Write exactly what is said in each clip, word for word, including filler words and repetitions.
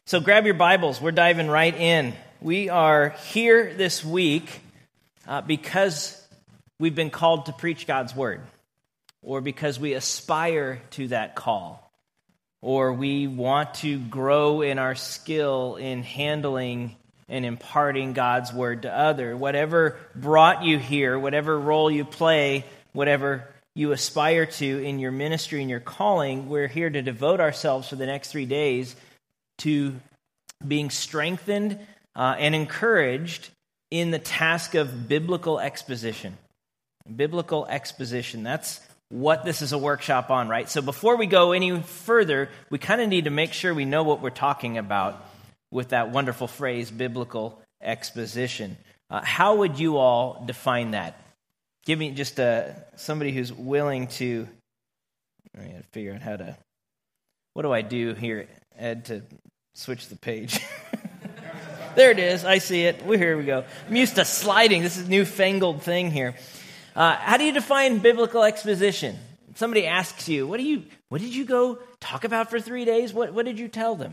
So grab your Bibles. We're diving right in. We are here this week uh, because we've been called to preach God's Word, or because we aspire to that call, or we want to grow in our skill in handling and imparting God's Word to others. Whatever brought you here, whatever role you play, whatever you aspire to in your ministry and your calling, we're here to devote ourselves for the next three days to being strengthened uh, and encouraged in the task of biblical exposition. Biblical exposition, that's what this is a workshop on, right? So before we go any further, we kind of need to make sure we know what we're talking about with that wonderful phrase, biblical exposition. Uh, how would you all define that? Give me just uh, somebody who's willing to, I got to figure out how to, what do I do here, Ed, to switch the page? There it is. I see it. Well, here we go. I'm used to sliding. This is a newfangled thing here. Uh, how do you define biblical exposition? If somebody asks you, what do you, what did you go talk about for three days? What, what did you tell them?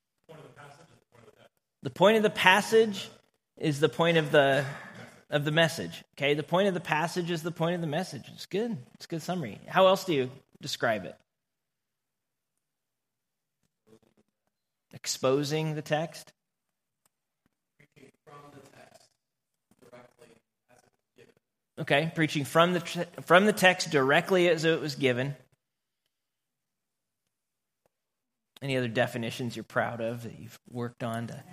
The point of the passage is the point of the of the message. Okay, the point of the passage is the point of the message. It's good. It's a good summary. How else do you describe it? Exposing the text. Preaching from the text directly as it was given. Okay, preaching from the from the text directly as it was given. Any other definitions you're proud of that you've worked on to?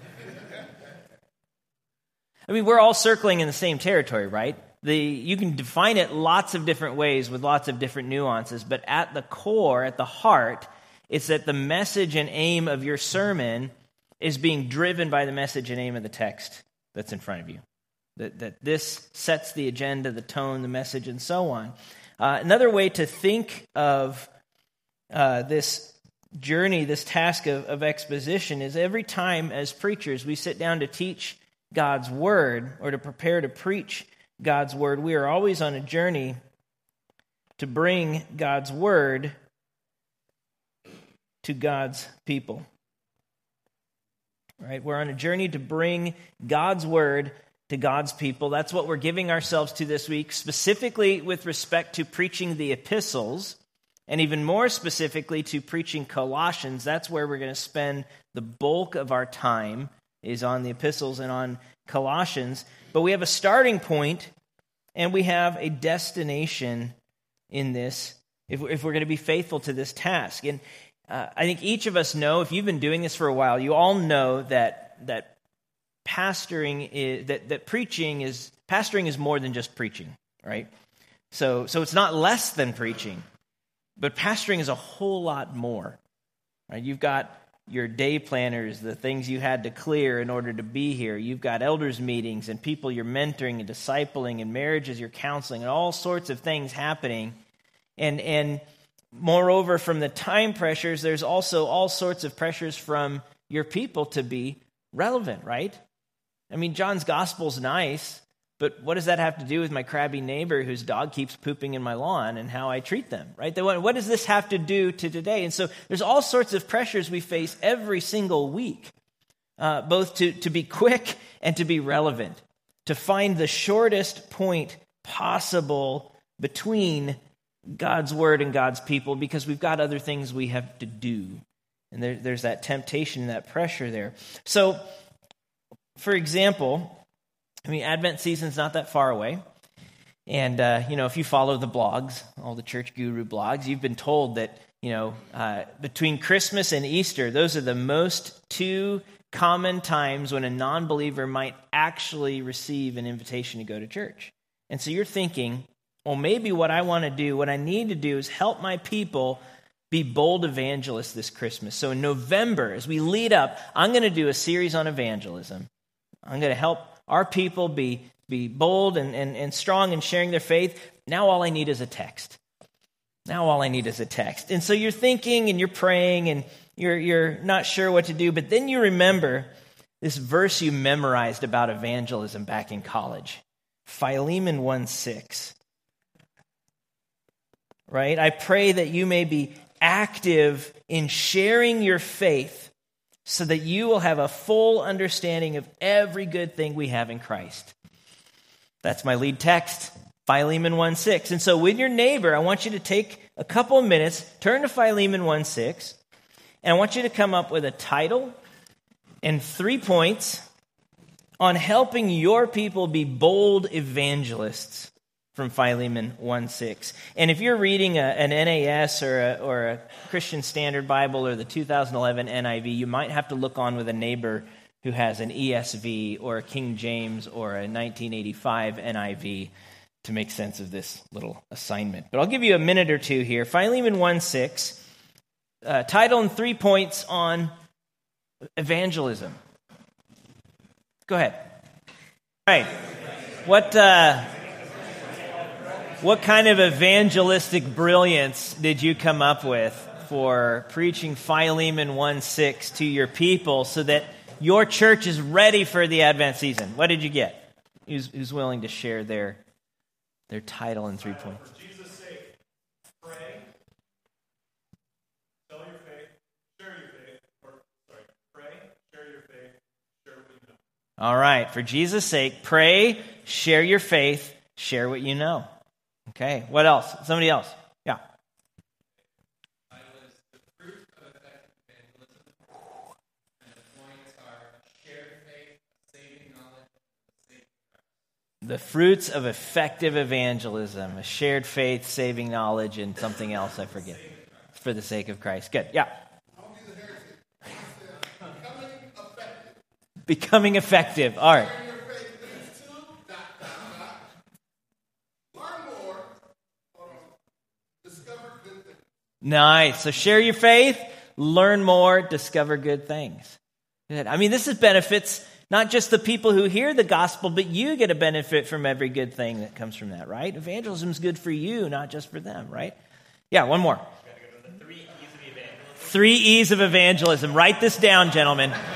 I mean, we're all circling in the same territory, right? The you can define it lots of different ways with lots of different nuances, but at the core, at the heart, it's that the message and aim of your sermon is being driven by the message and aim of the text that's in front of you. That, that this sets the agenda, the tone, the message, and so on. Uh, another way to think of uh, this journey, this task of, of exposition, is every time as preachers we sit down to teach God's Word or to prepare to preach God's Word, we are always on a journey to bring God's Word to God's people. Right? We're on a journey to bring God's Word to God's people. That's what we're giving ourselves to this week, specifically with respect to preaching the epistles, and even more specifically to preaching Colossians. That's where we're going to spend the bulk of our time, is on the epistles and on Colossians. But we have a starting point and we have a destination in this if, if we're going to be faithful to this task. And uh, I think each of us know, if you've been doing this for a while, you all know that that pastoring is that, that preaching is pastoring is more than just preaching, right? So so it's not less than preaching, but pastoring is a whole lot more. Right? You've got your day planners, the things you had to clear in order to be here. You've got elders meetings and people you're mentoring and discipling and marriages you're counseling and all sorts of things happening. And and moreover, from the time pressures, there's also all sorts of pressures from your people to be relevant, right? I mean, John's gospel's nice, but what does that have to do with my crabby neighbor whose dog keeps pooping in my lawn and how I treat them, right? What does this have to do to today? And so there's all sorts of pressures we face every single week, uh, both to, to be quick and to be relevant, to find the shortest point possible between God's Word and God's people, because we've got other things we have to do. And there, there's that temptation and that pressure there. So, for example, I mean, Advent season's not that far away. And, uh, you know, if you follow the blogs, all the Church Guru blogs, you've been told that, you know, uh, between Christmas and Easter, those are the most two common times when a non-believer might actually receive an invitation to go to church. And so you're thinking, well, maybe what I want to do, what I need to do is help my people be bold evangelists this Christmas. So in November, as we lead up, I'm going to do a series on evangelism. I'm going to help our people be, be bold and, and, and strong in sharing their faith. Now all I need is a text. Now all I need is a text. And so you're thinking and you're praying and you're you're not sure what to do, but then you remember this verse you memorized about evangelism back in college. Philemon one six. Right? I pray that you may be active in sharing your faith so that you will have a full understanding of every good thing we have in Christ. That's my lead text, Philemon one six. And so with your neighbor, I want you to take a couple of minutes, turn to Philemon one six, and I want you to come up with a title and three points on helping your people be bold evangelists from Philemon one six. And if you're reading a, an N A S or a, or a Christian Standard Bible or the two thousand eleven N I V, you might have to look on with a neighbor who has an E S V or a King James or a nineteen eighty-five N I V to make sense of this little assignment. But I'll give you a minute or two here. Philemon one six, uh, title and three points on evangelism. Go ahead. All right. What uh, what kind of evangelistic brilliance did you come up with for preaching Philemon one six to your people so that your church is ready for the Advent season? What did you get? Who's, who's willing to share their their title and three points? For Jesus' sake, pray, tell your faith, share your faith, or sorry, pray, share your faith, share what you know. All right. For Jesus' sake, pray, share your faith, share what you know. Okay. What else? Somebody else? Yeah. The fruits of effective evangelism, a shared faith, saving knowledge, and something else I forget. For the sake of Christ. Good. Yeah. Becoming effective. All right. Nice. So share your faith, learn more, discover good things. Good. I mean, this is benefits not just the people who hear the gospel, but you get a benefit from every good thing that comes from that, right? Evangelism is good for you, not just for them, right? Yeah, one more. Three E's of evangelism. Three E's of evangelism. Write this down, gentlemen. Uh,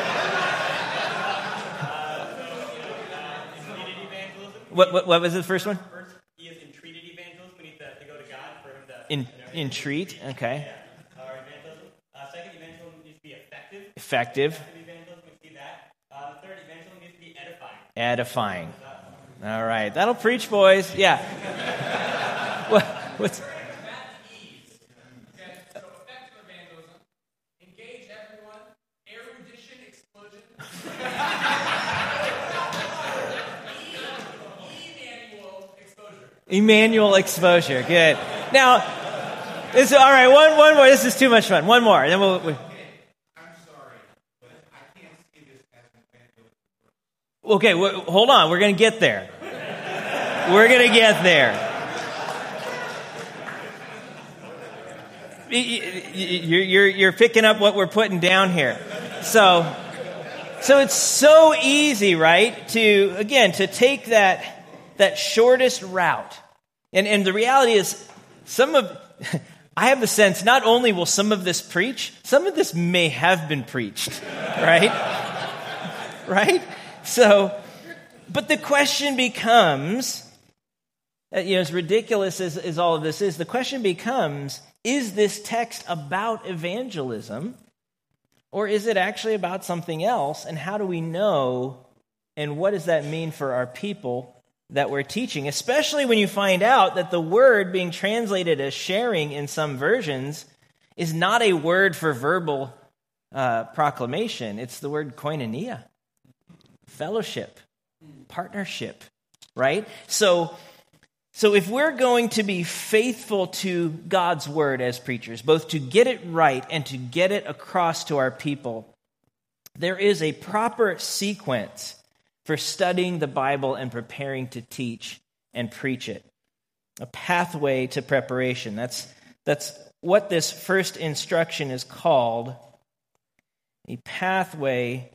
so, you know, uh, entreated evangelism. What, what what was the first one? First E is entreated evangelism. We need to, to go to God for him to... In, you know, entreat, okay. Yeah. Our evangelism. Uh, second, evangelism needs to be effective. Effective. Effective evangelism, we see that. Uh, the third, evangelism needs to be edifying. Edifying. All right. That'll preach, boys. Yeah. what, what's... Emmanuel exposure. Good. Now, this, all right, one, one more. This is too much fun. One more. And then we'll... we'll I'm sorry, but I can't see this as an evangelism. Okay, w- hold on. We're going to get there. We're going to get there. You're, you're, you're picking up what we're putting down here. So, so it's so easy, right, to, again, to take that, that shortest route. And, and the reality is, some of, I have the sense, not only will some of this preach, some of this may have been preached, right? Right? So, but the question becomes, you know, as ridiculous as, as all of this is, the question becomes, is this text about evangelism, or is it actually about something else? And how do we know, and what does that mean for our people that we're teaching? Especially when you find out that the word being translated as sharing in some versions is not a word for verbal uh, proclamation. It's the word koinonia, fellowship, partnership, right? So, so if we're going to be faithful to God's word as preachers, both to get it right and to get it across to our people, there is a proper sequence for studying the Bible and preparing to teach and preach it. A pathway to preparation. That's, that's what this first instruction is called. A pathway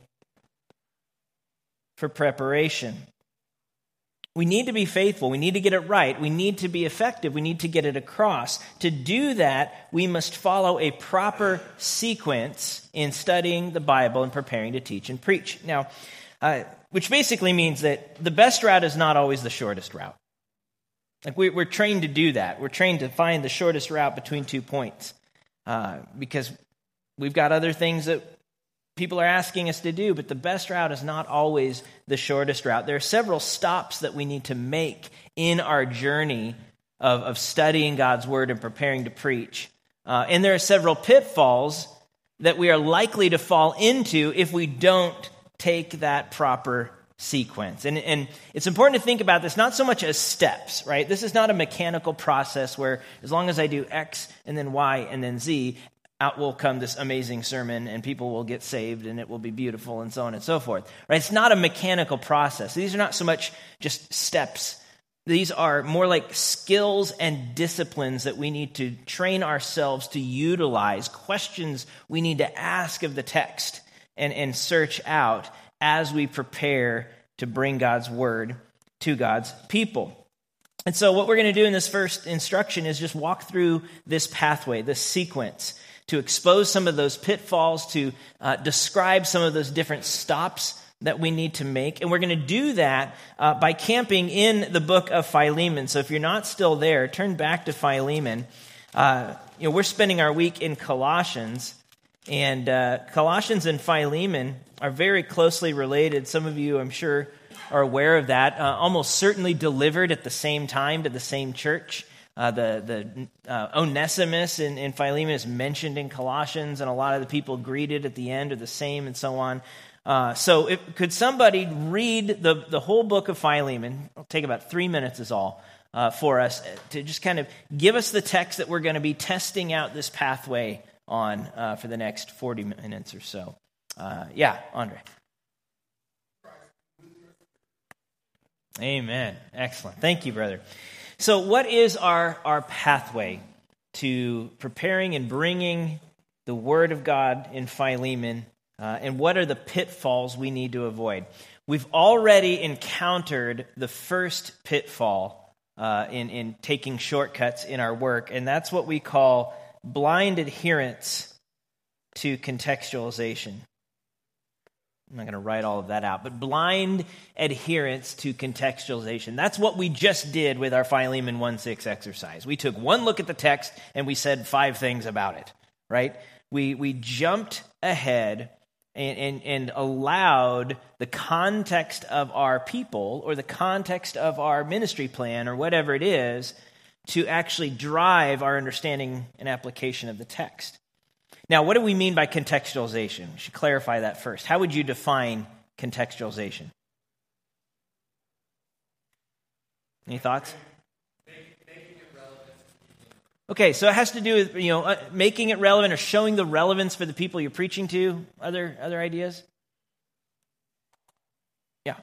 for preparation. We need to be faithful. We need to get it right. We need to be effective. We need to get it across. To do that, we must follow a proper sequence in studying the Bible and preparing to teach and preach. Now, uh, which basically means that the best route is not always the shortest route. Like we, we're trained to do that. We're trained to find the shortest route between two points uh, because we've got other things that people are asking us to do, but the best route is not always the shortest route. There are several stops that we need to make in our journey of, of studying God's word and preparing to preach. Uh, and there are several pitfalls that we are likely to fall into if we don't take that proper sequence. And, and it's important to think about this not so much as steps, right? This is not a mechanical process where as long as I do X and then Y and then Z, out will come this amazing sermon and people will get saved and it will be beautiful and so on and so forth, right? It's not a mechanical process. These are not so much just steps. These are more like skills and disciplines that we need to train ourselves to utilize, questions we need to ask of the text and, and search out as we prepare to bring God's word to God's people. And so what we're going to do in this first instruction is just walk through this pathway, this sequence, to expose some of those pitfalls, to uh, describe some of those different stops that we need to make. And we're going to do that uh, by camping in the book of Philemon. So if you're not still there, turn back to Philemon. Uh, you know, we're spending our week in Colossians, and uh, Colossians and Philemon are very closely related. Some of you, I'm sure, are aware of that. Uh, almost certainly delivered at the same time to the same church. Uh, the the uh, Onesimus in, in Philemon is mentioned in Colossians, and a lot of the people greeted at the end are the same, and so on. Uh, so if, could somebody read the, the whole book of Philemon? It'll take about three minutes is all uh, for us to just kind of give us the text that we're going to be testing out this pathway on uh, for the next forty minutes or so. Uh, yeah, Andre. Amen. Excellent. Thank you, brother. So what is our, our pathway to preparing and bringing the Word of God in Philemon, uh, and what are the pitfalls we need to avoid? We've already encountered the first pitfall uh, in, in taking shortcuts in our work, and that's what we call blind adherence to contextualization. I'm not going to write all of that out, but blind adherence to contextualization. That's what we just did with our Philemon one six exercise. We took one look at the text and we said five things about it, right? We we jumped ahead and, and, and allowed the context of our people or the context of our ministry plan or whatever it is to actually drive our understanding and application of the text. Now, what do we mean by contextualization? We should clarify that first. How would you define contextualization? Any thoughts? Making it relevant. Okay, so it has to do with, you know, uh, making it relevant or showing the relevance for the people you're preaching to. Other other ideas? Yeah.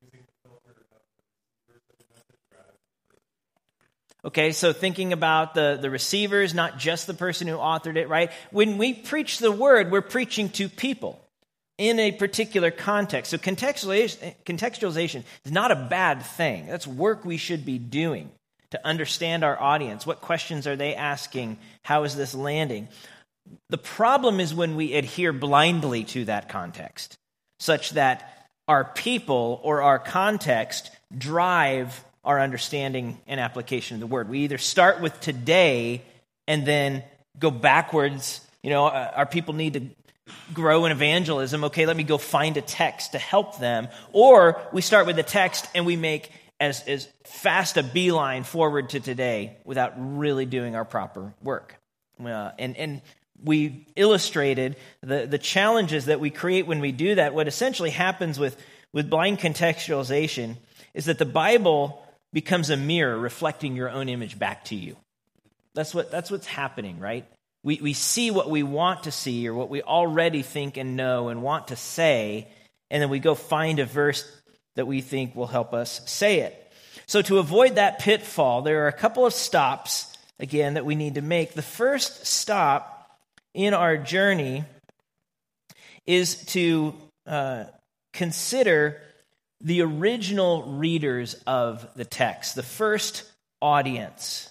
Okay, so thinking about the, the receivers, not just the person who authored it, right? When we preach the word, we're preaching to people in a particular context. So contextualization, contextualization is not a bad thing. That's work we should be doing to understand our audience. What questions are they asking? How is this landing? The problem is when we adhere blindly to that context, such that our people or our context drive our understanding and application of the word. We either start with today and then go backwards. You know, our people need to grow in evangelism. Okay, let me go find a text to help them. Or we start with the text and we make as, as fast a beeline forward to today without really doing our proper work. Uh, and, and we illustrated the, the challenges that we create when we do that. What essentially happens with, with blind contextualization is that the Bible becomes a mirror reflecting your own image back to you. That's what that's what's happening, right? We we see what we want to see or what we already think and know and want to say, and then we go find a verse that we think will help us say it. So to avoid that pitfall, there are a couple of stops, again, that we need to make. The first stop in our journey is to uh, consider the original readers of the text, the first audience.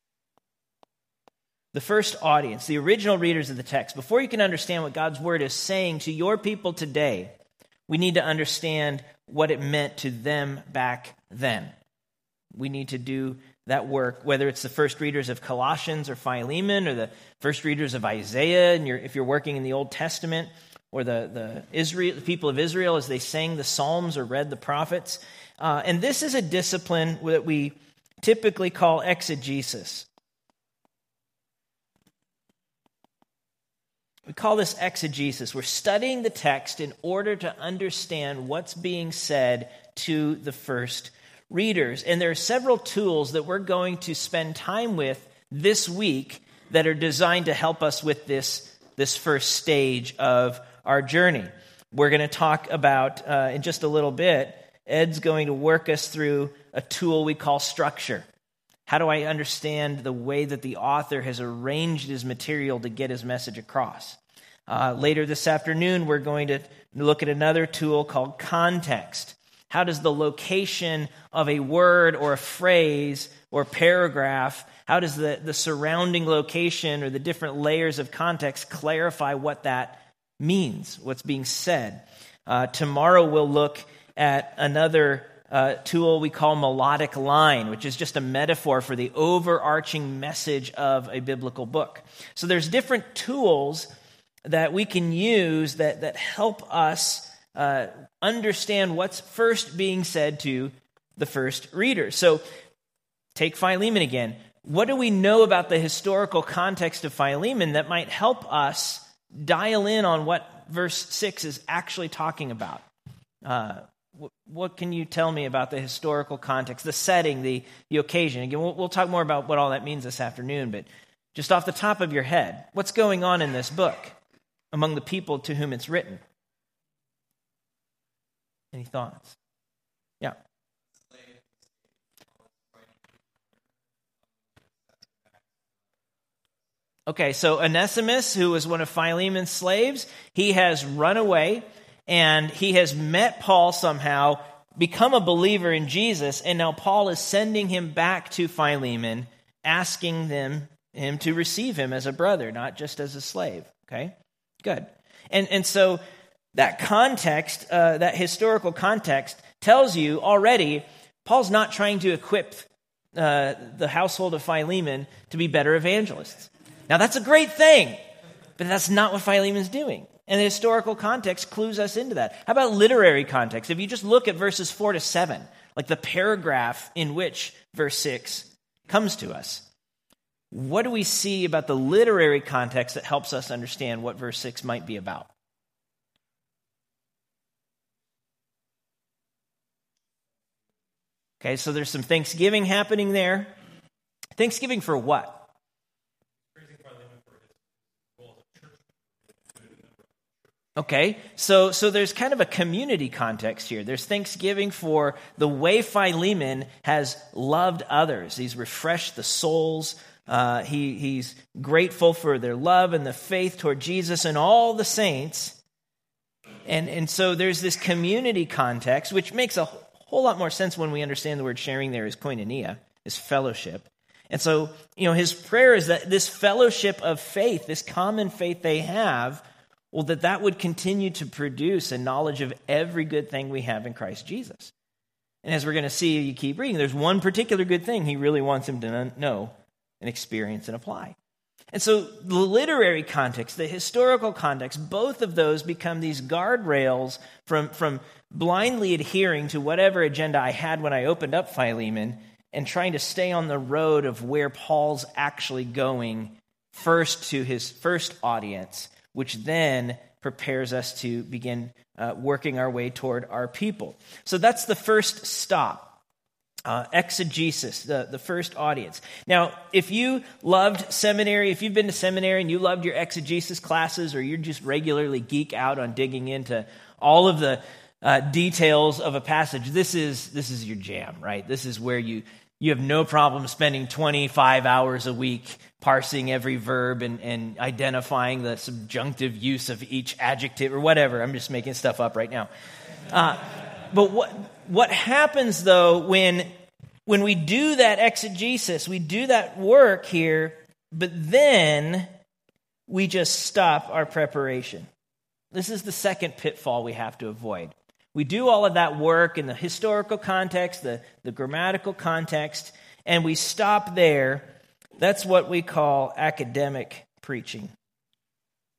The first audience, the original readers of the text. Before you can understand what God's word is saying to your people today, we need to understand what it meant to them back then. We need to do that work, whether it's the first readers of Colossians or Philemon or the first readers of Isaiah, and you're, if you're working in the Old Testament, or the, the Israel, the people of Israel as they sang the Psalms or read the prophets. Uh, and this is a discipline that we typically call exegesis. We call this exegesis. We're studying the text in order to understand what's being said to the first readers. And there are several tools that we're going to spend time with this week that are designed to help us with this, this first stage of our journey. We're going to talk about, uh, in just a little bit, Ed's going to work us through a tool we call structure. How do I understand the way that the author has arranged his material to get his message across? Uh, later this afternoon, we're going to look at another tool called context. How does the location of a word or a phrase or paragraph, how does the, the surrounding location or the different layers of context clarify what that means, what's being said? Uh, tomorrow we'll look at another uh, tool we call melodic line, which is just a metaphor for the overarching message of a biblical book. So there's different tools that we can use that, that help us uh, understand what's first being said to the first reader. So take Philemon again. What do we know about the historical context of Philemon that might help us dial in on what verse six is actually talking about? Uh, What can you tell me about the historical context, the setting, the, the occasion? Again, we'll, we'll talk more about what all that means this afternoon, but just off the top of your head, what's going on in this book among the people to whom it's written? Any thoughts? Yeah. Okay, so Onesimus, who was one of Philemon's slaves, he has run away. And he has met Paul somehow, become a believer in Jesus, and now Paul is sending him back to Philemon, asking them him to receive him as a brother, not just as a slave. Okay, good. And and so that context, uh, that historical context, tells you already Paul's not trying to equip uh, the household of Philemon to be better evangelists. Now that's a great thing, but that's not what Philemon's doing. And the historical context clues us into that. How about literary context? If you just look at verses four to seven, like the paragraph in which verse six comes to us, what do we see about the literary context that helps us understand what verse six might be about? Okay, so there's some thanksgiving happening there. Thanksgiving for what? Okay, so so there's kind of a community context here. There's thanksgiving for the way Philemon has loved others. He's refreshed the souls. Uh, he he's grateful for their love and the faith toward Jesus and all the saints. And and so there's this community context, which makes a whole lot more sense when we understand the word sharing there is koinonia, is fellowship. And so, you know, his prayer is that this fellowship of faith, this common faith they have, well, that that would continue to produce a knowledge of every good thing we have in Christ Jesus. And as we're going to see, you keep reading, there's one particular good thing he really wants him to know and experience and apply. And so the literary context, the historical context, both of those become these guardrails from, from blindly adhering to whatever agenda I had when I opened up Philemon and trying to stay on the road of where Paul's actually going first to his first audience, which then prepares us to begin uh, working our way toward our people. So that's the first stop. Uh, exegesis, the, the first audience. Now, if you loved seminary, if you've been to seminary and you loved your exegesis classes, or you're just regularly geek out on digging into all of the uh, details of a passage, this is this is your jam, right? This is where you you have no problem spending twenty-five hours a week parsing every verb and, and identifying the subjunctive use of each adjective or whatever. I'm just making stuff up right now. Uh, but what what happens, though, when when we do that exegesis, we do that work here, but then we just stop our preparation. This is the second pitfall we have to avoid. We do all of that work in the historical context, the, the grammatical context, and we stop there. That's what we call academic preaching.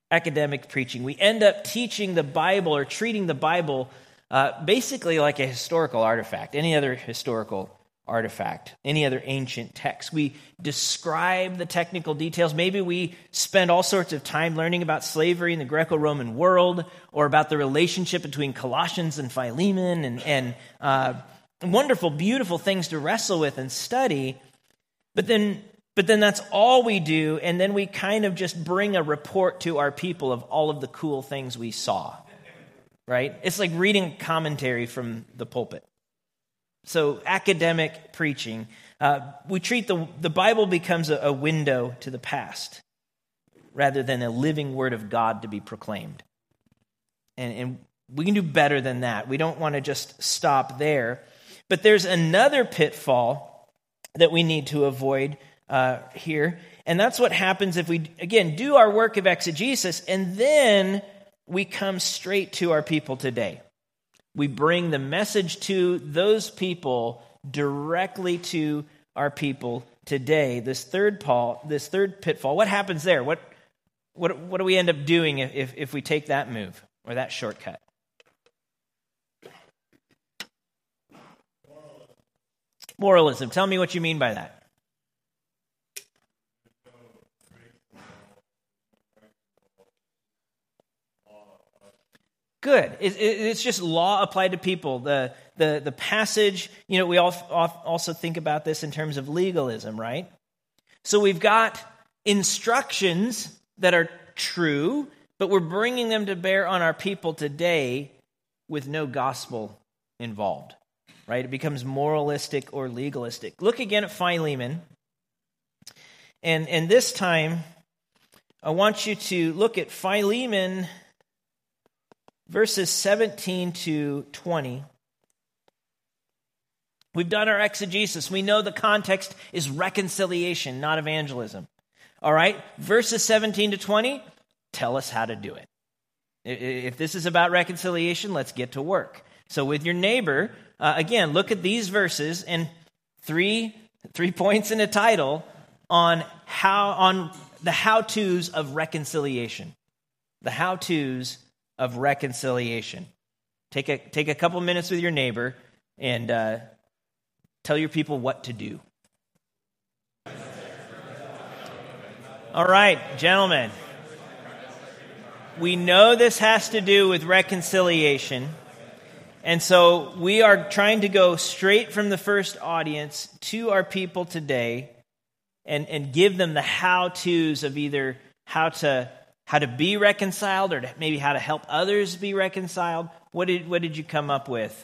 academic preaching. We end up teaching the Bible or treating the Bible uh, basically like a historical artifact, any other historical artifact, any other ancient text. We describe the technical details. Maybe we spend all sorts of time learning about slavery in the Greco-Roman world, or about the relationship between Colossians and Philemon, and, and uh, wonderful, beautiful things to wrestle with and study. But then, but then that's all we do, and then we kind of just bring a report to our people of all of the cool things we saw, right? It's like reading commentary from the pulpit. So academic preaching, uh, we treat the, the Bible becomes a, a window to the past rather than a living word of God to be proclaimed. And, and we can do better than that. We don't want to just stop there. But there's another pitfall that we need to avoid uh, here. And that's what happens if we, again, do our work of exegesis and then we come straight to our people today. We bring the message to those people directly to our people today. This third Paul, this third pitfall, what happens there? What what what do we end up doing if, if we take that move or that shortcut? Moralism. Moralism. Tell me what you mean by that. Good. It, it, it's just law applied to people. The, the, the passage, you know, we all, also think about this in terms of legalism, right? So we've got instructions that are true, but we're bringing them to bear on our people today with no gospel involved, right? It becomes moralistic or legalistic. Look again at Philemon. And, and this time, I want you to look at Philemon verses seventeen to twenty. We've done our exegesis. We know the context is reconciliation, not evangelism. All right, verses seventeen to twenty, tell us how to do it. If this is about reconciliation, let's get to work. So with your neighbor, uh, again, look at these verses and three three points in a title on how on the how-tos of reconciliation. The how-tos of reconciliation. Take a take a couple minutes with your neighbor and uh, tell your people what to do. All right, gentlemen. We know this has to do with reconciliation. And so we are trying to go straight from the first audience to our people today and, and give them the how-tos of either how to how to be reconciled or to maybe how to help others be reconciled. What did what did you come up with?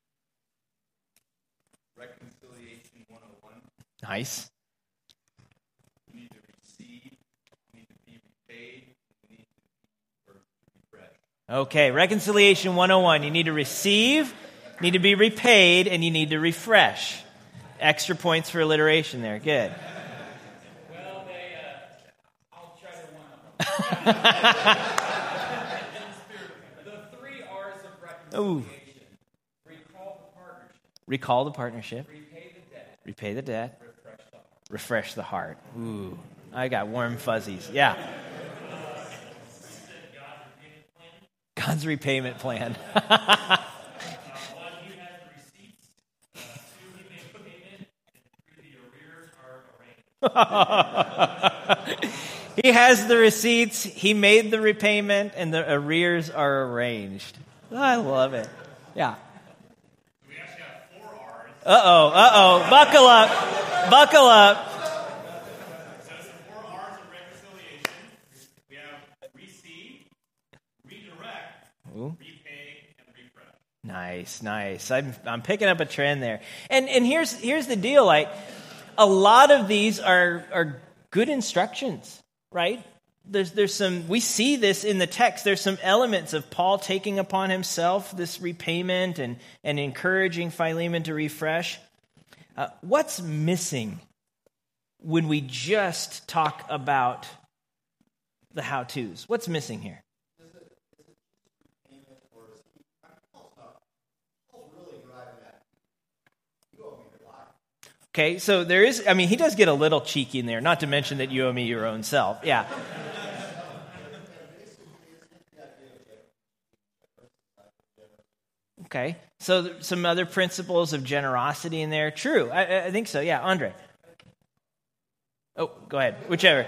Reconciliation one oh one. Nice. You need to receive, you need to be repaid, you need to be refreshed. Okay, reconciliation one oh one. You need to receive, need to be repaid, and you need to refresh. Extra points for alliteration there. Good. Well, they, uh, I'll try to one The three R's of reconciliation. Ooh. Recall the partnership. Recall the partnership. Repay the debt. Repay the debt. Refresh the heart. Refresh the heart. Ooh, I got warm fuzzies. Yeah. God's repayment plan. He has the receipts, he made the repayment, and the arrears are arranged. I love it. Yeah. We actually have four R's. Uh-oh, uh-oh. Buckle up. Buckle up. So it's the four R's of reconciliation. We have receive, redirect, Ooh. repay, and refresh. Nice, nice. I'm I'm picking up a trend there. And and here's here's the deal, like a lot of these are are good instructions, right? There's there's some we see this in the text. There's some elements of Paul taking upon himself this repayment and and encouraging Philemon to refresh. Uh, what's missing when we just talk about the how-tos? What's missing here? Okay, so there is, I mean, he does get a little cheeky in there, not to mention that you owe me your own self. Yeah. Okay. So th- some other principles of generosity in there. True. I, I think so. Yeah. Andre. Oh, go ahead. Whichever.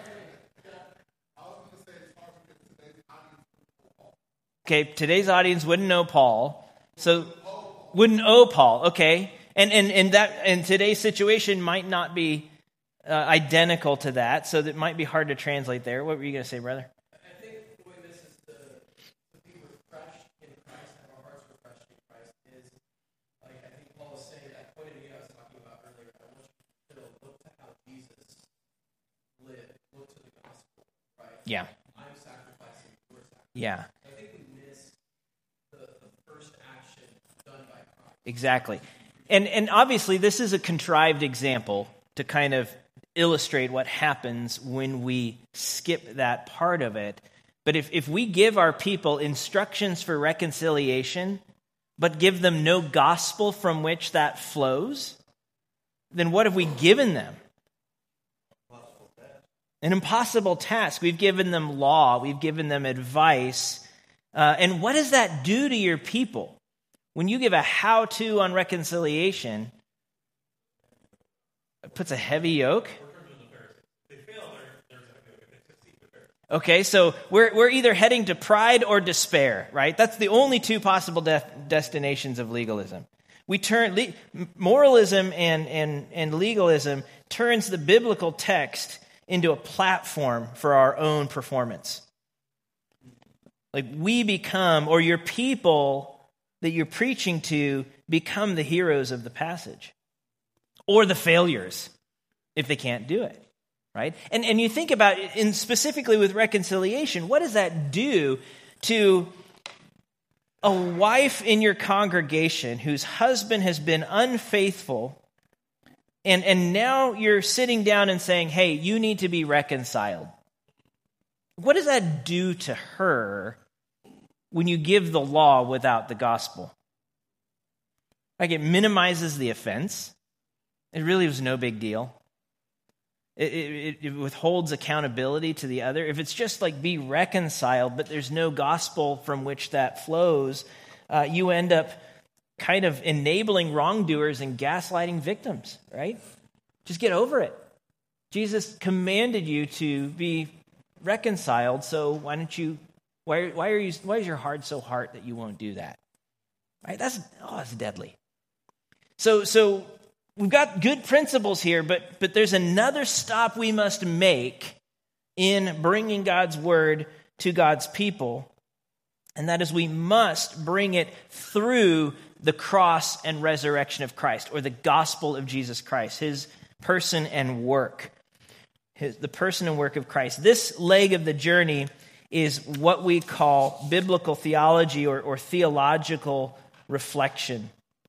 Okay. Today's audience wouldn't know Paul. So wouldn't owe Paul. Okay. And, and, and that, and today's situation might not be uh, identical to that. So that might be hard to translate there. What were you going to say, brother? I think the way this is to, to be refreshed in Christ, have our hearts refreshed in Christ, is like I think Paul is saying that point of view I was talking about earlier. I want you to look to how Jesus lived, look to the gospel, right? Yeah. I'm sacrificing, you are sacrificing. Yeah. I think we miss the, the first action done by Christ. Exactly. And and obviously this is a contrived example to kind of illustrate what happens when we skip that part of it. But if, if we give our people instructions for reconciliation, but give them no gospel from which that flows, then what have we given them? An impossible task. We've given them law. We've given them advice. Uh, and what does that do to your people? When you give a how-to on reconciliation, it puts a heavy yoke. Okay, so we're we're either heading to pride or despair, right? That's the only two possible de- destinations of legalism. We turn le- moralism and, and and legalism turns the biblical text into a platform for our own performance. Like we become, or your people that you're preaching to become the heroes of the passage, or the failures if they can't do it. Right? And and you think about, in specifically with reconciliation, what does that do to a wife in your congregation whose husband has been unfaithful, and, and now you're sitting down and saying, hey, you need to be reconciled? What does that do to her when you give the law without the gospel? Like, it minimizes the offense. It really was no big deal. It, it, it withholds accountability to the other. If it's just like be reconciled, but there's no gospel from which that flows, uh, you end up kind of enabling wrongdoers and gaslighting victims, right? Just get over it. Jesus commanded you to be reconciled, so why don't you, why, why are you, why is your heart so hard that you won't do that? Right? That's, oh, that's deadly. So, so, We've got good principles here, but, but there's another stop we must make in bringing God's word to God's people, and that is we must bring it through the cross and resurrection of Christ, or the gospel of Jesus Christ, his person and work, his, the person and work of Christ. This leg of the journey is what we call biblical theology or, or theological reflection.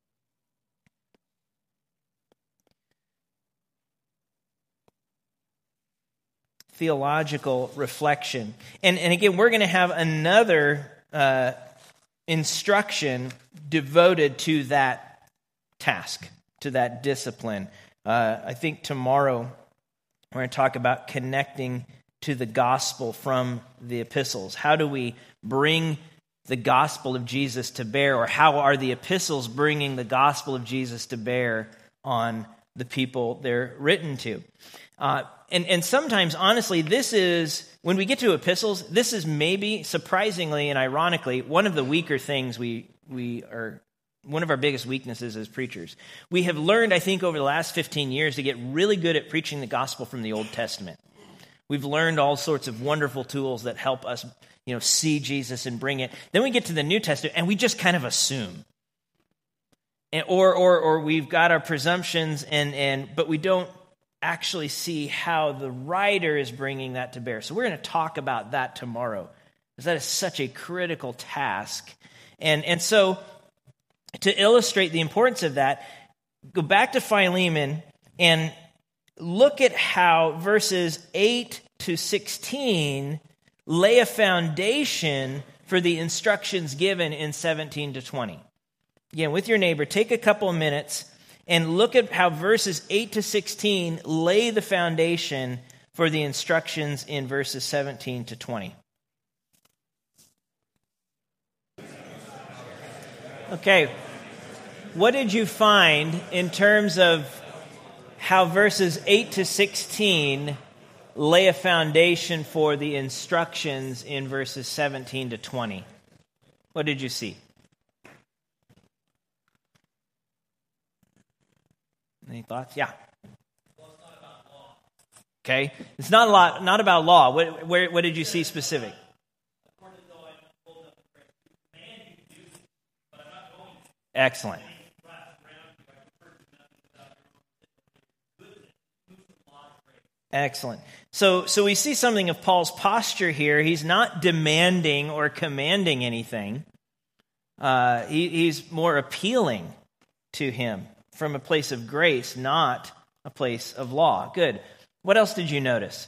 Theological reflection. And, and again, we're going to have another uh, instruction devoted to that task, to that discipline. Uh, I think tomorrow we're going to talk about connecting to the gospel from the epistles. How do we bring the gospel of Jesus to bear, or how are the epistles bringing the gospel of Jesus to bear on the people they're written to? Uh, and, and sometimes, honestly, this is, when we get to epistles, this is maybe, surprisingly and ironically, one of the weaker things we we are, one of our biggest weaknesses as preachers. We have learned, I think, over the last fifteen years to get really good at preaching the gospel from the Old Testament. We've learned all sorts of wonderful tools that help us, you know, see Jesus and bring it. Then we get to the New Testament, and we just kind of assume. And, or, or, or we've got our presumptions, and, and but we don't actually see how the writer is bringing that to bear. So we're going to talk about that tomorrow, because that is such a critical task. And, and so to illustrate the importance of that, go back to Philemon and look at how verses eight to sixteen lay a foundation for the instructions given in seventeen to twenty. Again, with your neighbor, take a couple of minutes and look at how verses eight to sixteen lay the foundation for the instructions in verses seventeen to twenty. Okay. What did you find in terms of how verses eight to sixteen lay a foundation for the instructions in verses seventeen to twenty? What did you see? Any thoughts? Yeah. Well, it's not about law. Okay. It's not a lot, not about law. What, where, what did you see specific? According to the law, I pulled up the phrase, command you to do this, but I'm not going to. Excellent. Excellent. So, so we see something of Paul's posture here. He's not demanding or commanding anything. Uh, he, he's more appealing to him from a place of grace, not a place of law. Good. What else did you notice?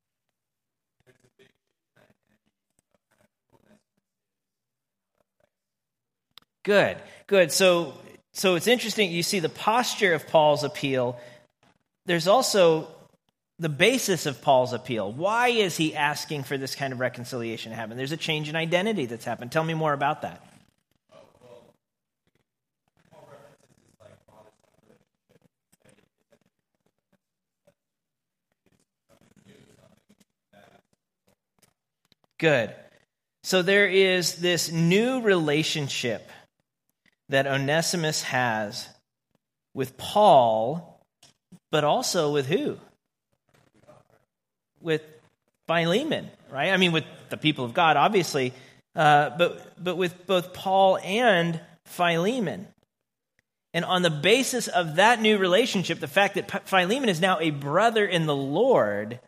Good. Good. So, so it's interesting. You see the posture of Paul's appeal. There's also the basis of Paul's appeal. Why is he asking for this kind of reconciliation to happen? There's a change in identity that's happened. Tell me more about that. Good. So there is this new relationship that Onesimus has with Paul, but also with who? With Philemon, right? I mean, with the people of God, obviously, uh, but but with both Paul and Philemon. And on the basis of that new relationship, the fact that Philemon is now a brother in the Lord,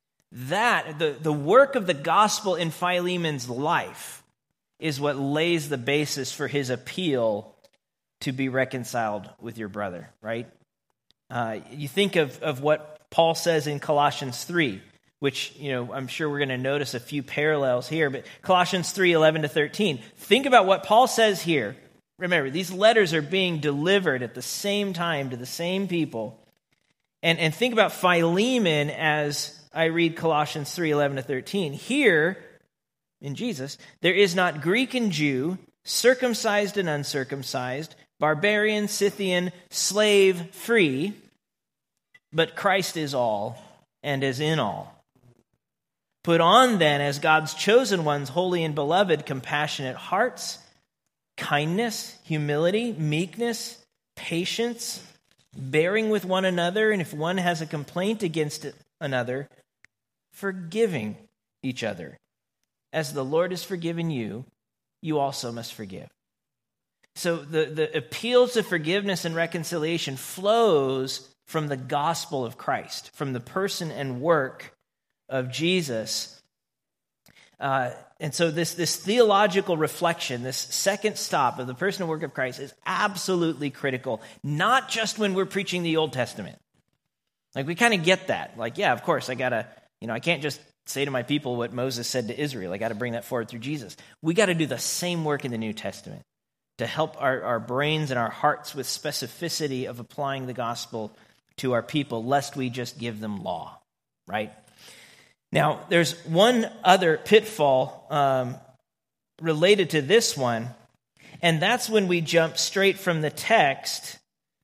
that the, the work of the gospel in Philemon's life is what lays the basis for his appeal to be reconciled with your brother, right? Uh, you think of, of what Paul says in Colossians three, which, you know, I'm sure we're going to notice a few parallels here, but Colossians three, eleven to thirteen. Think about what Paul says here. Remember, these letters are being delivered at the same time to the same people. And, and think about Philemon as I read Colossians three, eleven to thirteen. Here, in Jesus, there is not Greek and Jew, circumcised and uncircumcised, barbarian, Scythian, slave, free, but Christ is all and is in all. Put on then, as God's chosen ones, holy and beloved, compassionate hearts, kindness, humility, meekness, patience, bearing with one another, and if one has a complaint against another, forgiving each other. As the Lord has forgiven you, you also must forgive. So the, the appeal to forgiveness and reconciliation flows from the gospel of Christ, from the person and work of Jesus. Uh, and so this, this theological reflection, this second stop of the person and work of Christ is absolutely critical, not just when we're preaching the Old Testament. Like, we kind of get that. Like, yeah, of course, I got to, you know, I can't just say to my people what Moses said to Israel. I got to bring that forward through Jesus. We got to do the same work in the New Testament to help our, our brains and our hearts with specificity of applying the gospel to our people, lest we just give them law, right? Now, there's one other pitfall um, related to this one, and that's when we jump straight from the text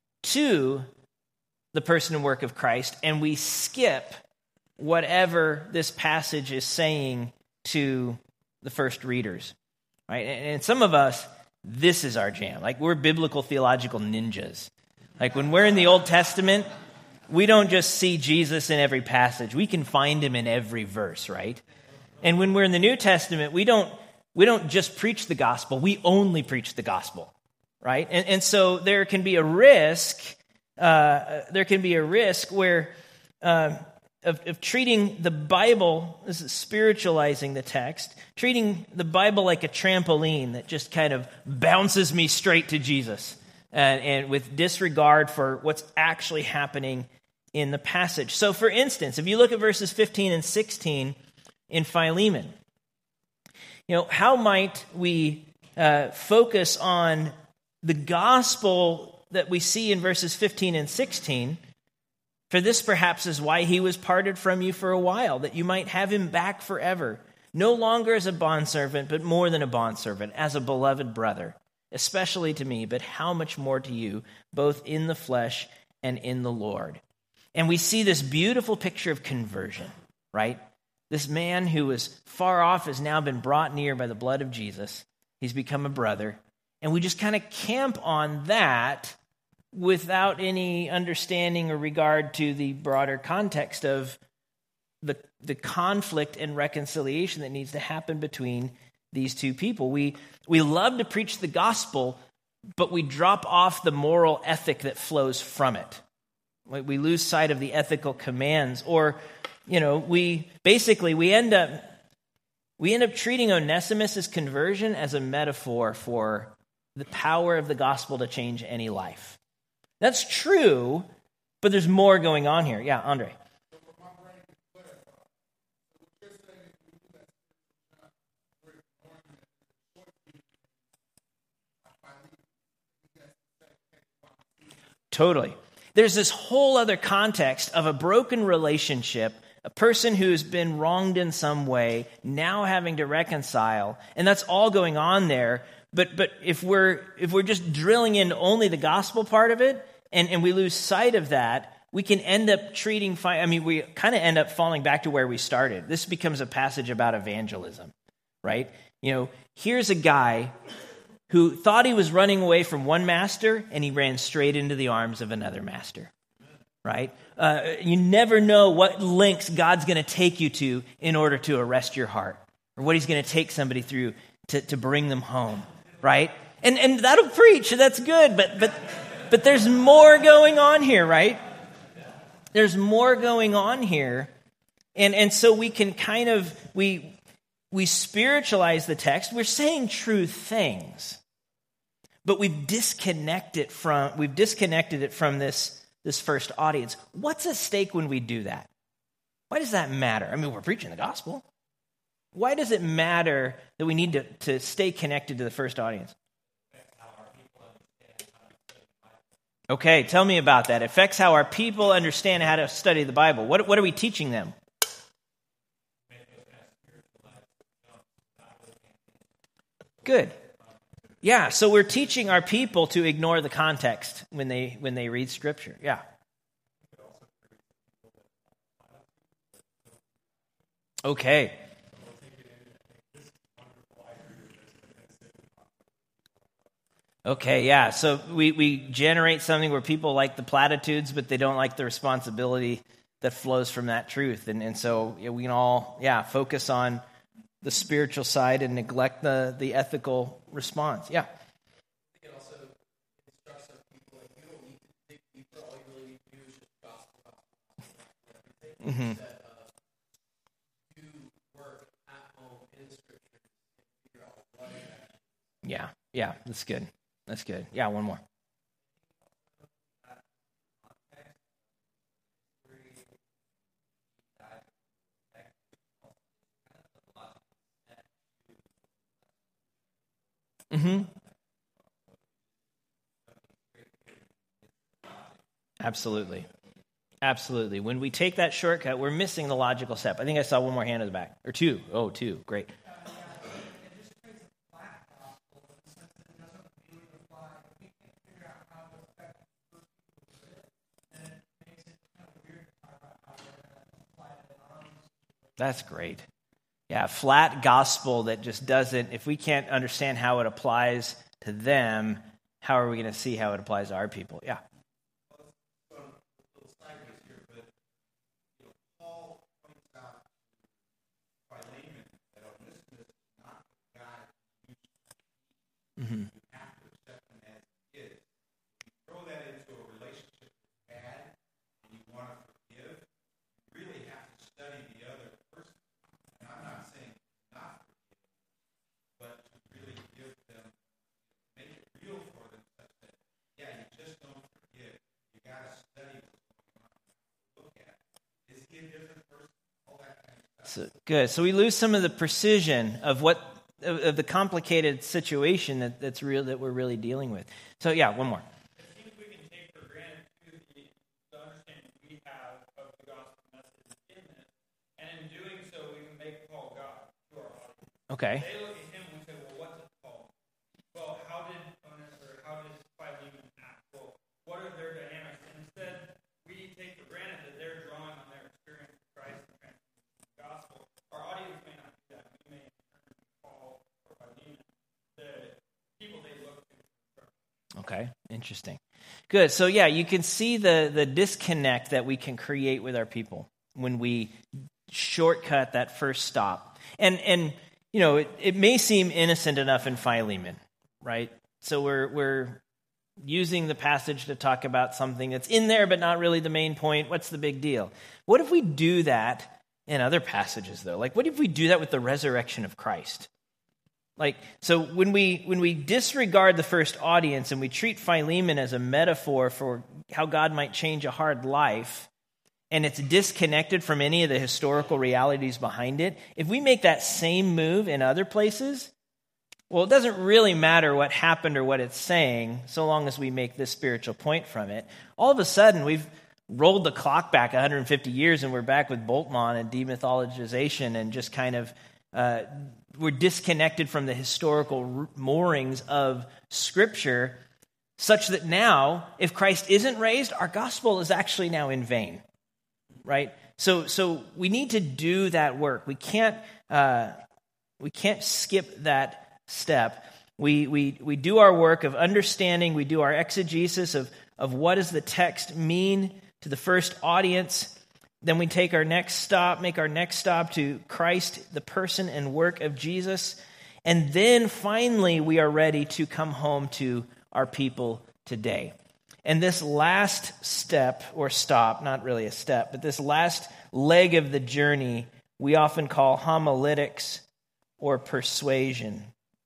to the person and work of Christ, and we skip whatever this passage is saying to the first readers, right? And some of us, this is our jam. Like, we're biblical theological ninjas. Like, when we're in the Old Testament, we don't just see Jesus in every passage. We can find him in every verse, right? And when we're in the New Testament, we don't we don't just preach the gospel. We only preach the gospel, right? And, and so there can be a risk. Uh, there can be a risk where uh, of, of treating the Bible, this is spiritualizing the text, treating the Bible like a trampoline that just kind of bounces me straight to Jesus, and, and with disregard for what's actually happening in the passage. So, for instance, if you look at verses fifteen and sixteen in Philemon, you know, how might we uh, focus on the gospel that we see in verses fifteen and sixteen? For this perhaps is why he was parted from you for a while, that you might have him back forever, no longer as a bondservant, but more than a bondservant, as a beloved brother, especially to me, but how much more to you, both in the flesh and in the Lord. And we see this beautiful picture of conversion, right? This man who was far off has now been brought near by the blood of Jesus. He's become a brother. And we just kind of camp on that without any understanding or regard to the broader context of the, the conflict and reconciliation that needs to happen between these two people. We, we love to preach the gospel, but we drop off the moral ethic that flows from it. We lose sight of the ethical commands, or, you know, we basically, we end up, we end up treating Onesimus' conversion as a metaphor for the power of the gospel to change any life. That's true, but there's more going on here. Yeah, Andre. Totally. There's this whole other context of a broken relationship, a person who's been wronged in some way, now having to reconcile, and that's all going on there. But but if we're if we're just drilling in only the gospel part of it, and, and we lose sight of that, we can end up treating, I mean, we kind of end up falling back to where we started. This becomes a passage about evangelism, right? You know, here's a guy who thought he was running away from one master, and he ran straight into the arms of another master, right? Uh, you never know what lengths God's going to take you to in order to arrest your heart, or what he's going to take somebody through to, to bring them home, right? And and that'll preach, that's good, but but but there's more going on here, right? There's more going on here, and and so we can kind of, we... We spiritualize the text. We're saying true things, but we've disconnected from we've disconnected it from this, this first audience. What's at stake when we do that? Why does that matter? I mean, we're preaching the gospel. Why does it matter that we need to, to stay connected to the first audience? Okay, tell me about that. It affects how our people understand how to study the Bible. What, what are we teaching them? Good. Yeah, so we're teaching our people to ignore the context when they when they read Scripture. Yeah. Okay. Okay, yeah. So we, we generate something where people like the platitudes, but they don't like the responsibility that flows from that truth. And and so yeah, we can all, yeah, focus on the spiritual side and neglect the, the ethical response. Yeah. I think it also instructs our people, like, you don't need to dig deeper. All you really need to do is just gospel, gospel, everything. Mm-hmm. That uh, do work at home in Scripture and figure out what it actually is. Yeah, yeah, that's good. That's good. Yeah, one more. Mm-hmm. Absolutely. Absolutely. When we take that shortcut, we're missing the logical step. I think I saw one more hand in the back. Or two. Oh, two. Great. That's great. Yeah, flat gospel that just doesn't, if we can't understand how it applies to them, how are we going to see how it applies to our people? Yeah. Mm-hmm. So, good. So we lose some of the precision of what of, of the complicated situation that, that's real that we're really dealing with. So yeah, one more. It seems we can take for granted too the, the understanding we have of the gospel message in this, and in doing so, we can make Paul God to our audience. Okay. They look at him and say, "Well, what's it called?" Well, how did uh, Okay, interesting. Good. So yeah, you can see the, the disconnect that we can create with our people when we shortcut that first stop. And, and you know, it, it may seem innocent enough in Philemon, right? So we're we're using the passage to talk about something that's in there but not really the main point. What's the big deal? What if we do that in other passages, though? Like, what if we do that with the resurrection of Christ? Like, so when we when we disregard the first audience and we treat Philemon as a metaphor for how God might change a hard life, and it's disconnected from any of the historical realities behind it, if we make that same move in other places, well, it doesn't really matter what happened or what it's saying, so long as we make this spiritual point from it. All of a sudden, we've rolled the clock back one hundred fifty years, and we're back with Boltmann and demythologization, and just kind of uh, we're disconnected from the historical moorings of Scripture, such that now, if Christ isn't raised, our gospel is actually now in vain, right? So, so we need to do that work. We can't uh, we can't skip that step. We we we do our work of understanding. We do our exegesis of of what does the text mean to the first audience. Then we take our next stop, make our next stop to Christ, the person and work of Jesus. And then finally we are ready to come home to our people today. And this last step or stop, not really a step, but this last leg of the journey, we often call homiletics or persuasion.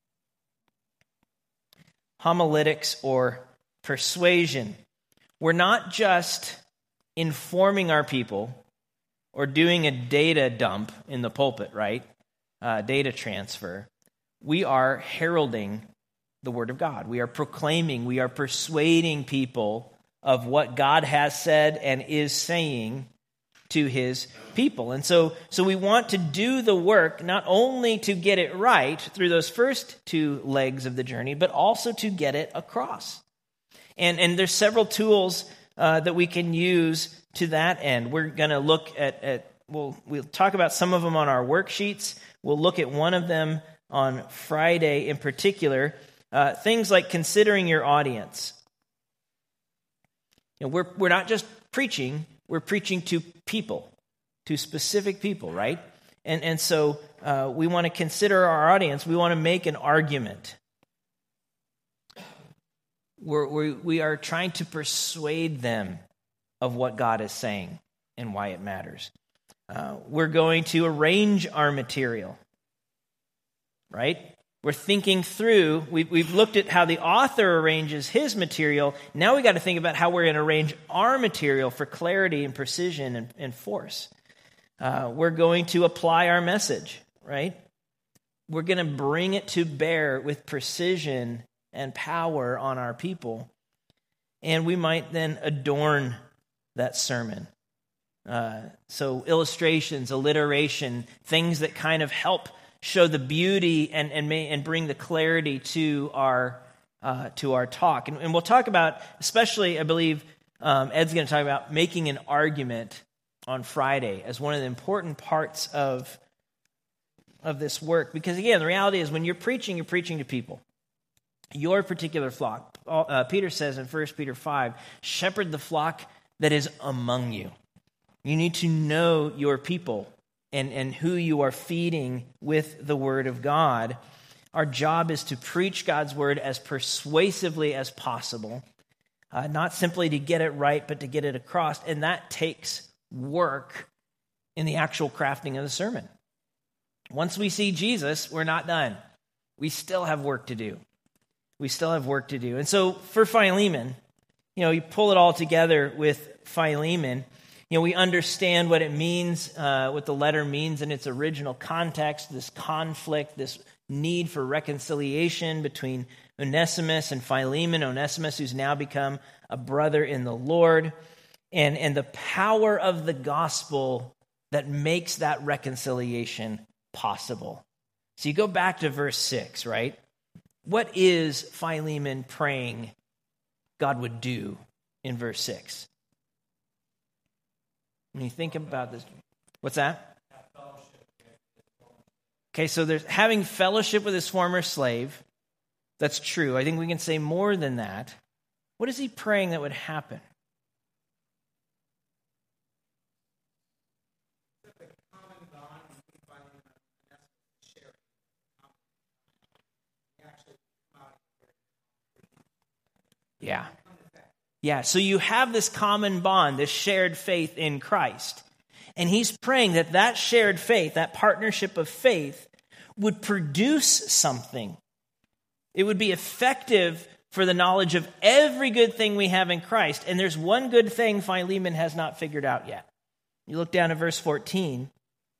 Homiletics or persuasion. We're not just informing our people or doing a data dump in the pulpit, right? Uh, data transfer. We are heralding the Word of God. We are proclaiming, we are persuading people of what God has said and is saying to His people. And so, so we want to do the work not only to get it right through those first two legs of the journey, but also to get it across. And, and there's several tools uh, that we can use to that end. We're going to look at, at we'll, we'll talk about some of them on our worksheets. We'll look at one of them on Friday in particular. Uh, things like considering your audience. You know, we're we're not just preaching, we're preaching to people, to specific people, right? And and so uh, we want to consider our audience. We want to make an argument. We're, we we are trying to persuade them of what God is saying and why it matters. Uh, we're going to arrange our material, right? We're thinking through, we've, we've looked at how the author arranges his material. Now we got to think about how we're going to arrange our material for clarity and precision and, and force. Uh, we're going to apply our message, right? We're going to bring it to bear with precision and power on our people. And we might then adorn that sermon. Uh, so illustrations, alliteration, things that kind of help show the beauty and and, may, and bring the clarity to our uh, to our talk. And, and we'll talk about, especially, I believe, um, Ed's going to talk about making an argument on Friday as one of the important parts of, of this work. Because again, the reality is when you're preaching, you're preaching to people. Your particular flock. Uh, Peter says in First Peter five, shepherd the flock that is among you. You need to know your people and, and who you are feeding with the Word of God. Our job is to preach God's Word as persuasively as possible, uh, not simply to get it right, but to get it across. And that takes work in the actual crafting of the sermon. Once we see Jesus, we're not done. We still have work to do. We still have work to do. And so for Philemon, you know, you pull it all together with Philemon, you know, we understand what it means, uh, what the letter means in its original context, this conflict, this need for reconciliation between Onesimus and Philemon, Onesimus who's now become a brother in the Lord, and, and the power of the gospel that makes that reconciliation possible. So you go back to verse six, right? What is Philemon praying God would do in verse six? When you think about this, what's that? Okay, so there's having fellowship with his former slave. That's true. I think we can say more than that. What is he praying that would happen? Yeah. Yeah, so you have this common bond, this shared faith in Christ. And he's praying that that shared faith, that partnership of faith, would produce something. It would be effective for the knowledge of every good thing we have in Christ. And there's one good thing Philemon has not figured out yet. You look down at verse fourteen.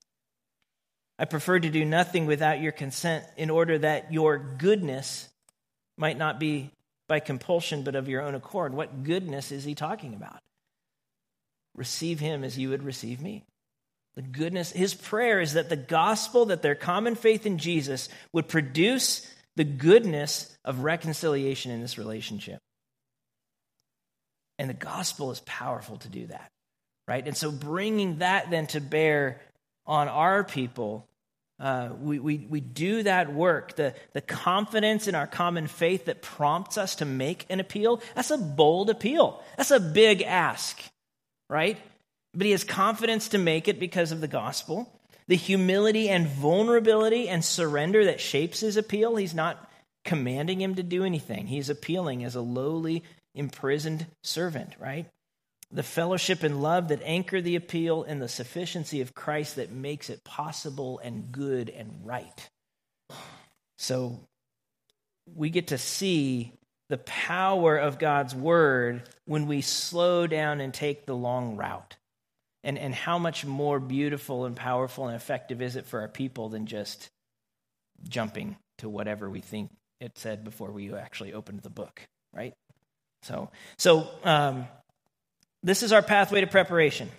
I prefer to do nothing without your consent in order that your goodness might not be by compulsion, but of your own accord. What goodness is he talking about? Receive him as you would receive me. The goodness, his prayer is that the gospel, that their common faith in Jesus would produce the goodness of reconciliation in this relationship. And the gospel is powerful to do that, right? And so bringing that then to bear on our people, Uh, we, we we do that work, the, the confidence in our common faith that prompts us to make an appeal. That's a bold appeal. That's a big ask, right? But he has confidence to make it because of the gospel. The humility and vulnerability and surrender that shapes his appeal. He's not commanding him to do anything. He's appealing as a lowly, imprisoned servant, right? The fellowship and love that anchor the appeal, and the sufficiency of Christ that makes it possible and good and right. So we get to see the power of God's word when we slow down and take the long route. And, and how much more beautiful and powerful and effective is it for our people than just jumping to whatever we think it said before we actually opened the book, right? So, so, um, this is our pathway to preparation.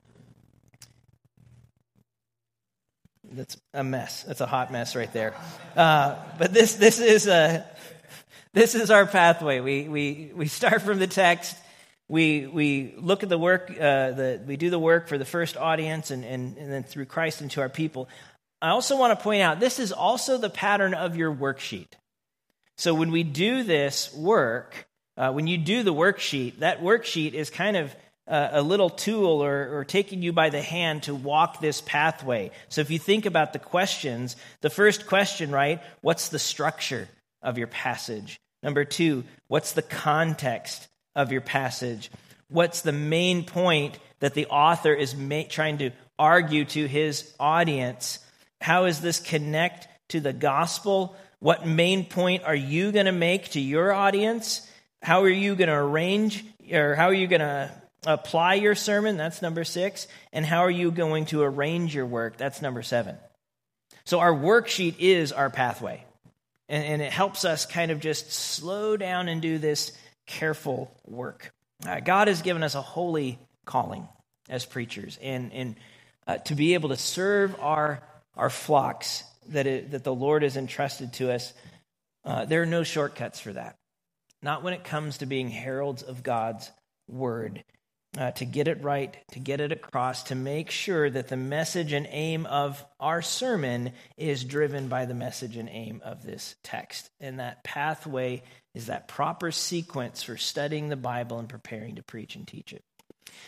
That's a mess. That's a hot mess right there. Uh, but this this is a this is our pathway. We we we start from the text. We we look at the work. Uh, the we do the work for the first audience, and, and and then through Christ into our people. I also want to point out this is also the pattern of your worksheet. So when we do this work. Uh, when you do the worksheet, that worksheet is kind of uh, a little tool or, or taking you by the hand to walk this pathway. So if you think about the questions, the first question, right, what's the structure of your passage? Number two, what's the context of your passage? What's the main point that the author is ma- trying to argue to his audience? How does this connect to the gospel? What main point are you going to make to your audience? How are you going to arrange, or how are you going to apply your sermon? That's number six. And how are you going to arrange your work? That's number seven. So our worksheet is our pathway. And, and it helps us kind of just slow down and do this careful work. Uh, God has given us a holy calling as preachers, and, and uh, to be able to serve our, our flocks that, it, that the Lord has entrusted to us. Uh, there are no shortcuts for that. Not when it comes to being heralds of God's word, uh, to get it right, to get it across, to make sure that the message and aim of our sermon is driven by the message and aim of this text. And that pathway is that proper sequence for studying the Bible and preparing to preach and teach it.